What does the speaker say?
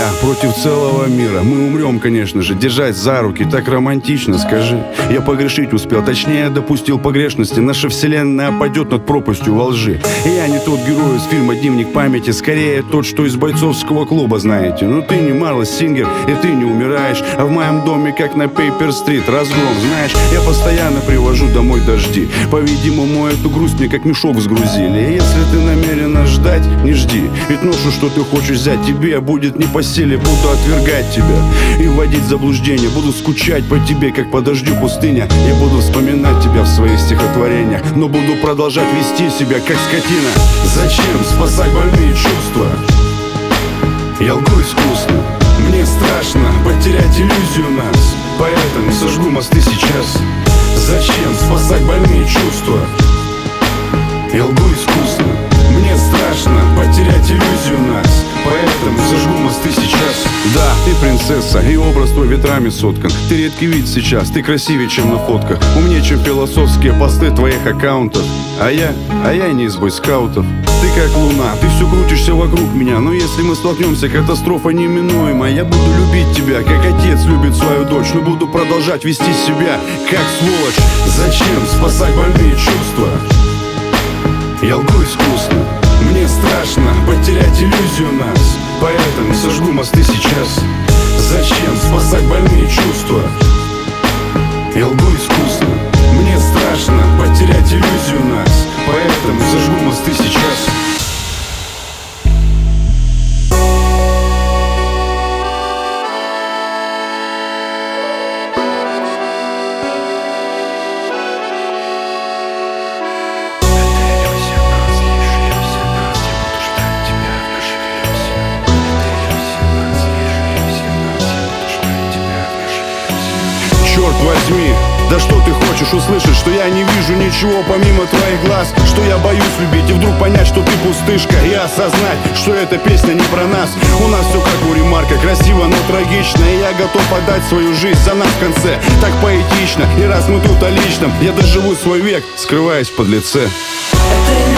я против целого мира. Мы умрем, конечно же, держать за руки так романтично, скажи. Я погрешить успел, точнее допустил погрешности. Наша вселенная падет над пропастью во лжи. И я не тот герой из фильма «Дневник памяти», скорее тот, что из бойцовского клуба, знаете. Но ты не Марло Сингер, и ты не умираешь. А в моем доме, как на Пейпер-стрит, разгром, знаешь. Я постоянно привожу домой дожди. По-видимому, эту грусть мне как мешок сгрузили. И если ты намерена ждать, не жди. Ведь ношу, что ты хочешь взять, тебе будет не по силе. Буду отвергать тебя и вводить в заблуждение. Буду скучать по тебе, как по дождю пустыня. Я буду вспоминать тебя в своих стихотворениях, но буду продолжать вести себя, как скотина. Зачем спасать больные чувства? Я лгу искусно. Мне страшно потерять иллюзию нас, поэтому сожгу мосты сейчас. Зачем спасать больные чувства? Я лгу искусно. Мне страшно потерять иллюзию нас, поэтому зажгу мосты сейчас. Да, ты принцесса, и образ твой ветрами соткан. Ты редкий вид сейчас, ты красивее, чем на фотках. Умнее, чем философские посты твоих аккаунтов. А я не из бойскаутов. Ты как луна, ты все крутишься вокруг меня. Но если мы столкнемся, катастрофа неминуема. Я буду любить тебя, как отец любит свою дочь, но буду продолжать вести себя, как сволочь. Зачем спасать больные чувства? Я лгу искусно. Мне страшно потерять иллюзию нас, поэтому сожгу мосты сейчас. Зачем спасать больные чувства? Я лгу искусно. Мне страшно потерять иллюзию нас, поэтому сожгу мосты сейчас. Черт возьми, да что ты хочешь услышать? Что я не вижу ничего помимо твоих глаз, что я боюсь любить и вдруг понять, что ты пустышка, и осознать, что эта песня не про нас. У нас все как у Ремарка, красиво, но трагично, и я готов отдать свою жизнь за нас в конце. Так поэтично, и раз мы тут о личном, я доживу свой век, скрываясь в подлеце.